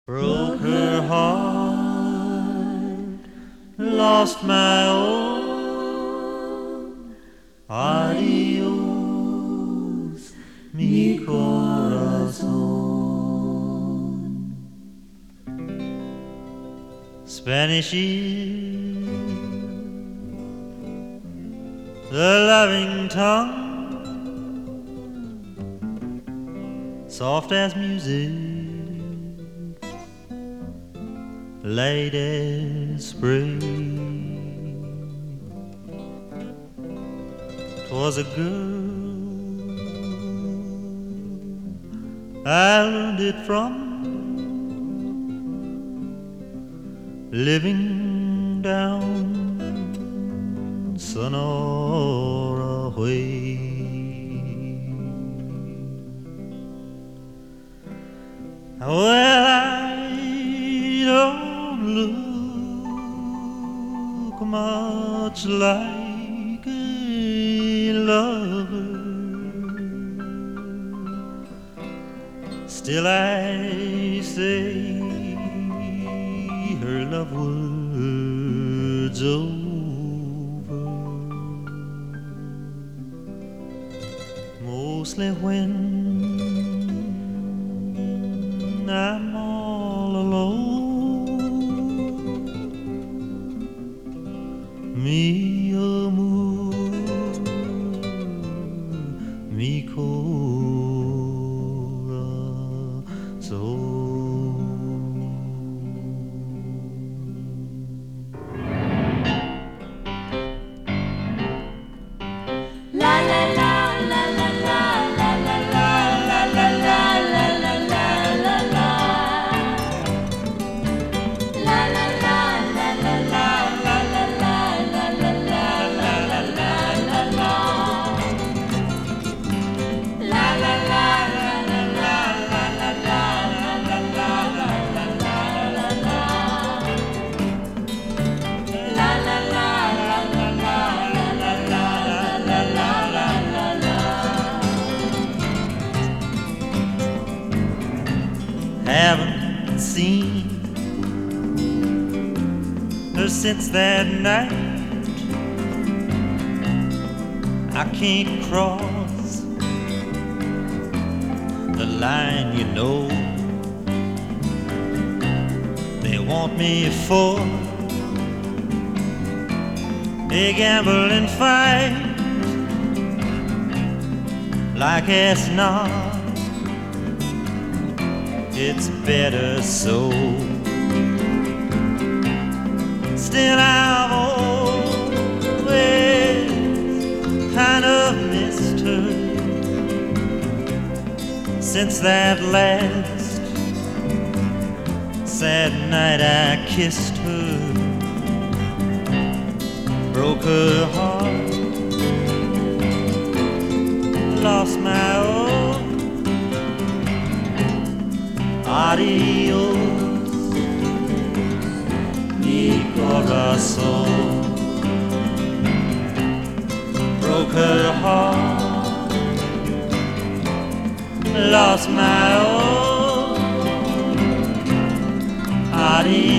broke her heart, lost my own. Adios, mi corazón. Spanish is the loving tongue, soft as music, light as spring. 'Twas a girl I learned it from, living down Sonora way. Well, I don't look much like a lover, still I say her love words over, mostly when I'm all alone. Mi amor, mi corazón. La la la la la la la la la la la la la la la la la. La la la la la la la la la la la la la la la la. La la la la la la la la la la la la la la. La la la la la la la la la la la. Haven't seen her since that night. I can't cross the line, you know. They want me for a gambling fight, like as not. It's better so. Still I've always kind of missed her since that last sad night I kissed her, broke her heart, lost my own. Adios, mi corazón. Broke her heart, lost my own. Adios.